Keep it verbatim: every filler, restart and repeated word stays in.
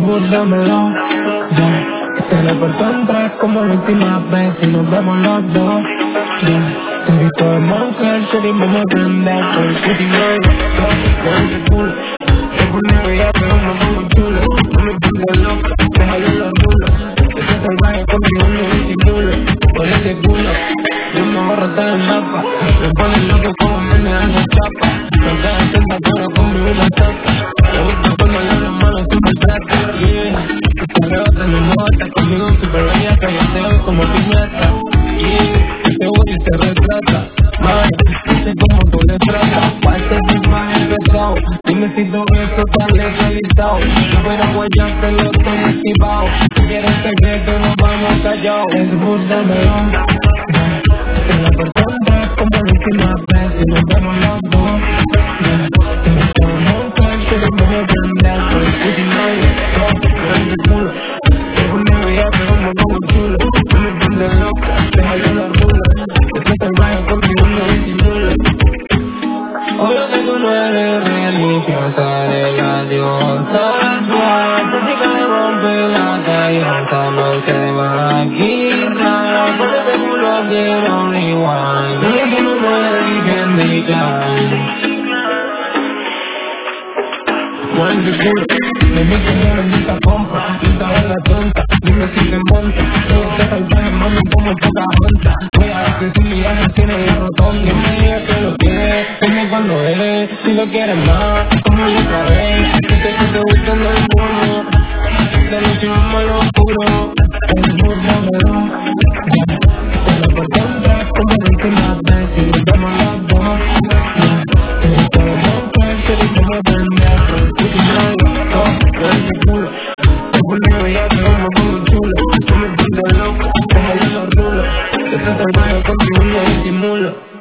Dámelo, ya. Te lo porto en tres como la última vez y nos vemos los dos, ya. Te vi todo monster, se dimos a prender por el city night. Con ese culo, te pone bella pero me pongo chulo. No me pongo loca, déjalo en los rulos. Ese salvaje conmigo no disimulo. Por ese culo, yo me borro todo el mapa. Me pone loco como me me dan la chapa. No te das cuenta pero conmigo una tapa. Me gusta cuando le hablo malo siempre trata, yeah. Te rebota, no nota, conmigo super bella, que yo te veo como piñata, yeah. Te voy y te retrata, man, no sé cómo tú le tratas. Pa' este beat más empezado, dime si todo eso está legalizado. Yo voy a guayarte, lo estoy esquivado. Si quieres secreto, nos vamos callados. Es puta melón, te la perdonas como la última vez y nos vemos los dos, yeah. Te me quiero montar, te lo voy a prender por el city night. Con ese culo, te pone bella pero me pongo chulo. No me entiendes loca, déjalo en la rula. Ese salvaje conmigo no disimula. Obvio que tú no eres religiosa, eres la diosa. Tu chica me rompe la callosa, no se va a quitar. Por ese culo quiero rewind. No es que no me dejen de decline. Con ese culo, me meto en una bendita compra. Pinta de la tonta, dime si te monta. Todo te salvaje, mami, como poca monta. Voy a ver si mi alma tiene la rotonda. Que me diga que lo quiere, dime cuando eres. Si lo quieres más, como la otra vez. Yo sé que te gusta el puro. De noche vamos a lo oscuro. Es burda, melón, ya. Te lo perdonas como la última vez y nos vemos los dos, ya. Te vi todo montar, te vi como prender por el city night. Con ese culo, te pone bella pero me pongo chulo. No me entiendes loco, déjalo en los rulos. Ese salvaje conmigo no disimulo.